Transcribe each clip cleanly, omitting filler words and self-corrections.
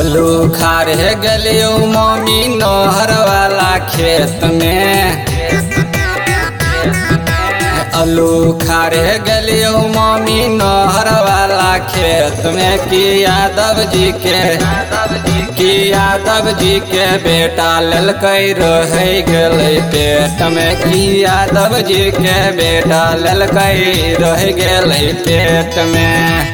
आलू खारे गलियो मम्मी नहर वाला खेत में। आलू खारे गलियो मम्मी नहर वाला खेत में कि यादव जी के बेटा ललकई रह गए पेट में कि यादव जी के बेटा ललकई रह गए पेट में।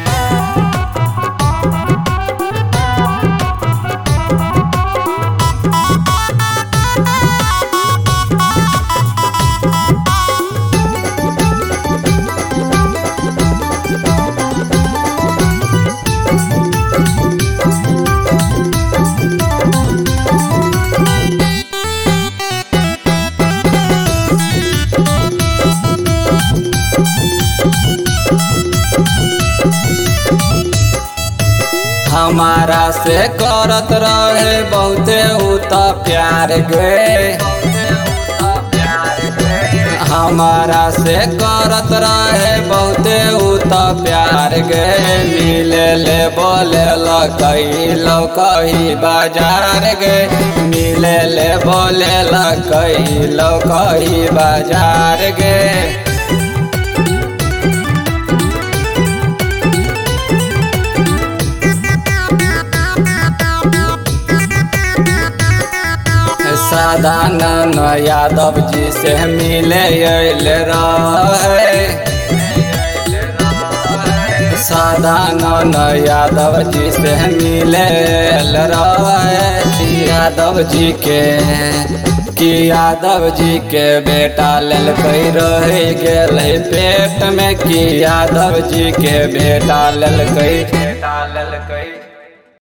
हमारा से करत रहे बहुते उता प्यार गे। हमारा से करत रहे बहुते उता प्यार गे। मिले ले बोले लकई लौकही बाजार गे। मिले ले बोले लकई लौकही बाजार गे। सदानंद यादव जी से मिले रहे। सदानंद यादव जी से मिले रहे। यादव जी के बेटा ललकई रह गए पेट में कि यादव जी के बेटा ललकई।